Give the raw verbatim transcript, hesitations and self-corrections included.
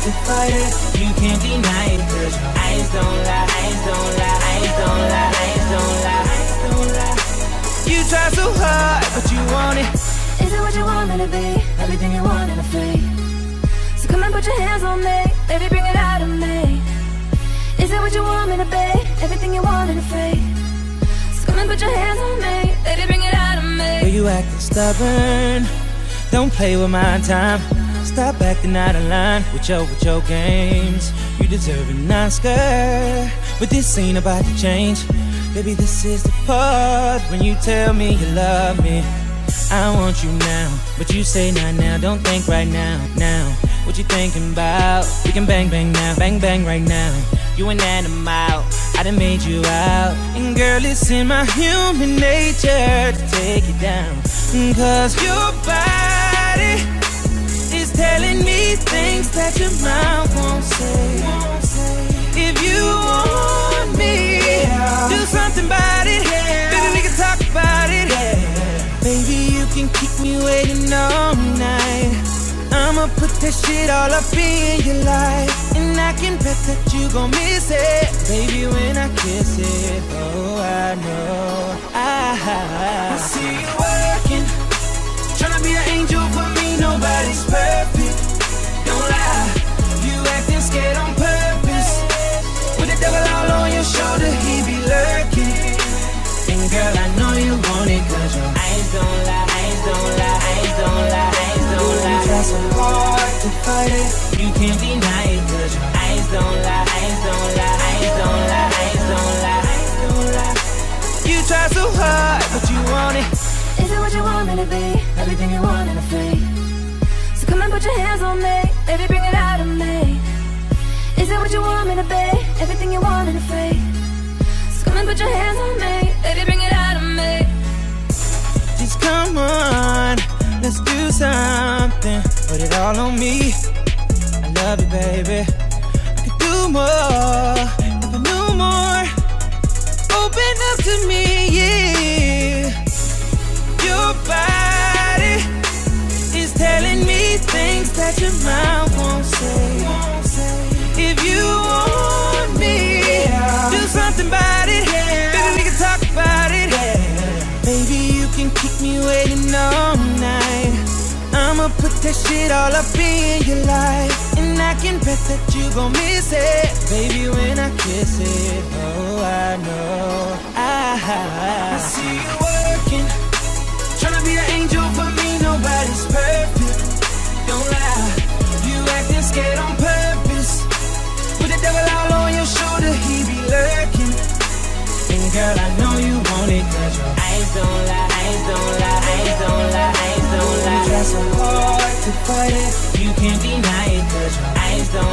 to fight it. You can't deny it, cause your eyes don't lie, eyes don't lie, eyes don't lie, eyes don't lie, eyes don't lie. You try so hard, but you want it. Is it what you want me to be? Everything you want and afraid. So come and put your hands on me, baby, bring it out of me. Is it what you want me to be? Everything you want and afraid. So come and put your hands on me, baby, bring it out of me. Well, you acting stubborn, don't play with my time. Stop acting out of line with your, with your games. You deserve an Oscar, but this ain't about to change. Baby, this is the part when you tell me you love me. I want you now, but you say not now, don't think right now. Now, what you thinking about? We can bang bang now, bang bang right now. You an animal, I done made you out. And girl, it's in my human nature to take you down. Cause your body is telling me things that your mouth won't say. If you want me, do something about it. Baby, we can talk about it. Baby, you can keep me waiting all night. I'ma put that shit all up in your life. And I can bet that you gon' miss it, baby, when I kiss it. Oh, I know I, I see you working, tryna be an angel for me. Nobody's perfect, don't lie. You acting scared on purpose. With the devil all on your shoulder, he be lurking. And girl, I know you want it, cause your eyes don't lie, eyes don't lie, eyes don't lie, eyes don't lie. You try so hard to fight it, you can't deny it, cause your eyes don't lie, eyes don't lie, eyes don't lie, eyes don't lie, eyes don't lie. You try so hard, but you want it. Is it what you want me to be? Everything you want and afraid. So come and put your hands on me, baby, bring it out of me. Is it what you want me to be? Everything you want and afraid. So come and put your hands on me, baby, bring it out of me. Just come on, let's do something. Put it all on me. I love you, baby. I could do more if I knew more. Open up to me, yeah. Your body is telling me things that your mouth won't say. If you want me, do something about it. Baby, we can talk about it. Baby, you can keep me waiting all night. I'ma put that shit all up in your life. And I can bet that you gon' miss it, baby, when I kiss it. Oh, I know I, I see you working, tryna be an angel for me. Nobody's perfect, don't lie. You acting scared on purpose. With the devil all on your shoulder, he be lurking. And girl, I know you want it, cause your eyes don't lie, eyes don't lie, eyes don't lie, eyes don't lie. You try so hard to fight it, you can't deny it, cause your eyes don't